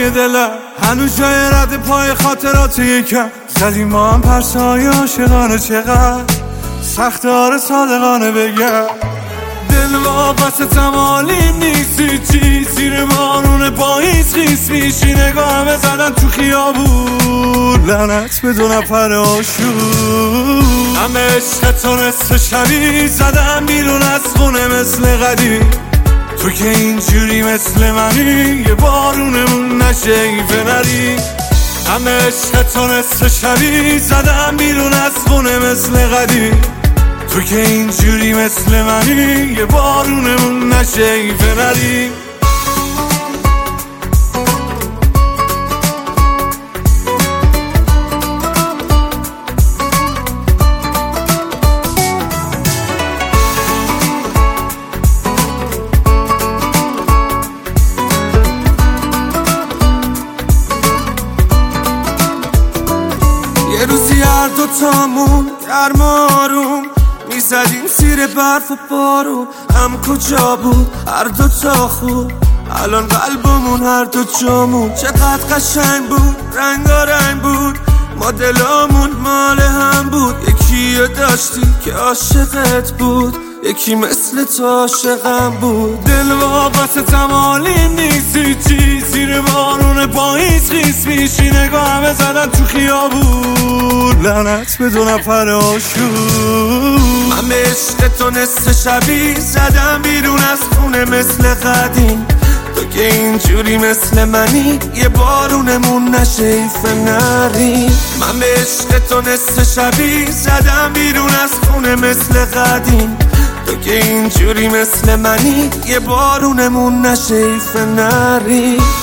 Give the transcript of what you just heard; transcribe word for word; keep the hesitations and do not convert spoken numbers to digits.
های دلم هنوز جای رد پای خاطرات یکم زدیم ما هم پرسای عاشقانه چقدر سخت آره صادقانه بگم دل واپس تمالیم نیستی چی زیر بارون پاییز خیس میشی نگاهم زدن تو خیابون لعنت به دو نفر آشون همه عشق تو نصف شبی زدم بیرون از خونه مثل قدیم تو که اینجوری مثل منی یه بارونمون نشه ایفه نری همه عشق تو نصف شبی زدم بیرون از خونه مثل قدیم تو که اینجوری مثل منی یه بارونمون نشه ایفه نری یه روزی هر دوتامون گرم آروم میزدیم زیر برف و بارون هم کجا بود هر دوتا خوب الان قلبمون هر دو جامون چقدر قشنگ بود رنگارنگ بود ما دلامون مال هم بود یکی رو داشتی که عاشقت بود یکی مثل تو عاشقم بود دل واپس تمالیم نیستی چی زیر بارون پاییز خیس میشی نگاهم زدن تو خیابون لعنت به دو نفر آشون من به عشق تو نصف شبی زدم بیرون از خونه مثل قدیم تو که اینجوری مثل منی یه بارونمون نشه ایفه نری من به عشق تو نصف شبی زدم بیرون از خونه مثل قدیم تو که اینجوری مثل منی یه بارونمون نشه ایفه نری